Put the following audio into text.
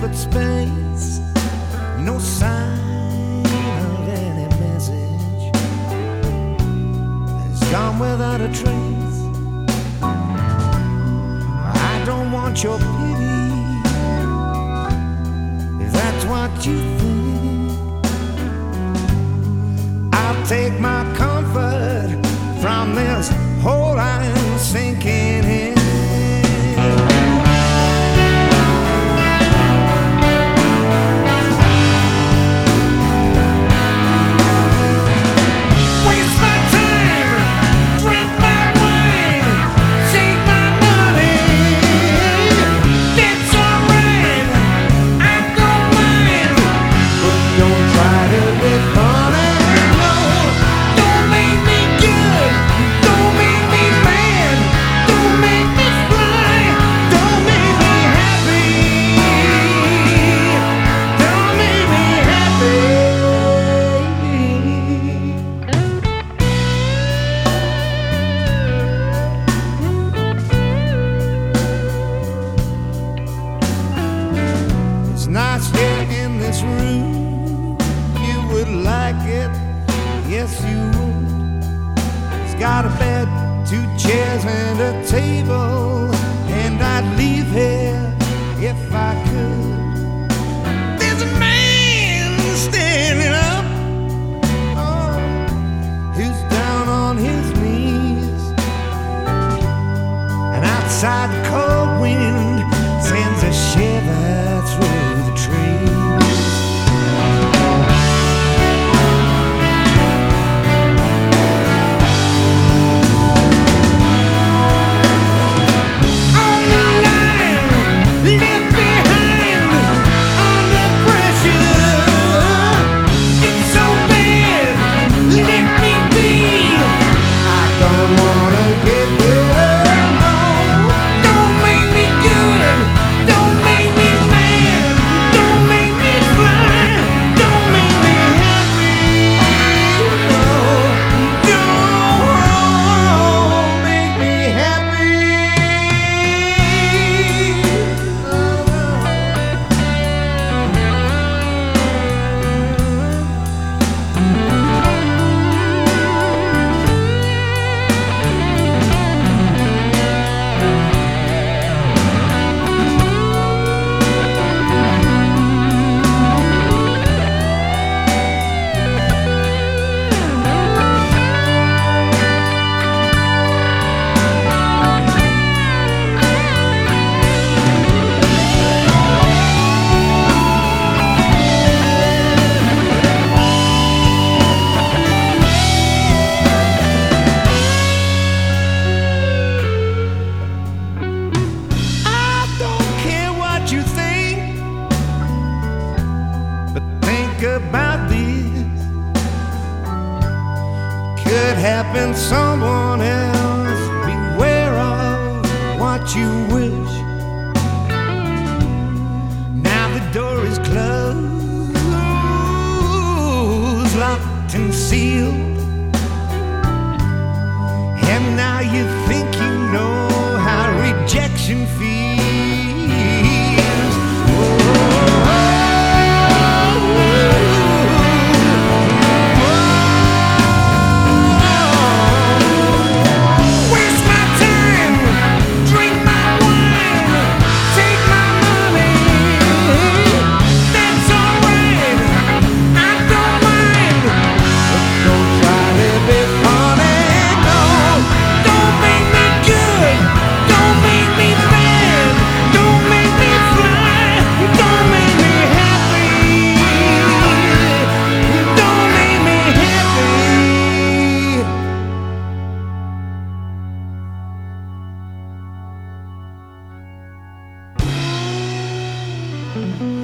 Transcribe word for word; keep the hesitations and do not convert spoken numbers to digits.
but space, no sign of any message. It's gone without a trace. I don't want your pity, if that's what you think. I'll take my comfort from this hole I'm sinking in. Nice here in this room, you would like it, yes you would. It's got a bed, two chairs and a table, and I'd leave here if I could. There's a man standing up, oh, who's down on his knees, and outside the cold wind sends a shiver through the trees. On the line, left behind, under pressure. It's so bad, let me be. I don't wanna get better, no. Don't make me good, don't make me mad, don't make me fly, don't make me happy, no. Don't make me happy, you think, but think about this. Could happen someone else. Beware of what you wish. Now the door is closed, locked and sealed, and now you think you know how rejection feels. Mm-hmm.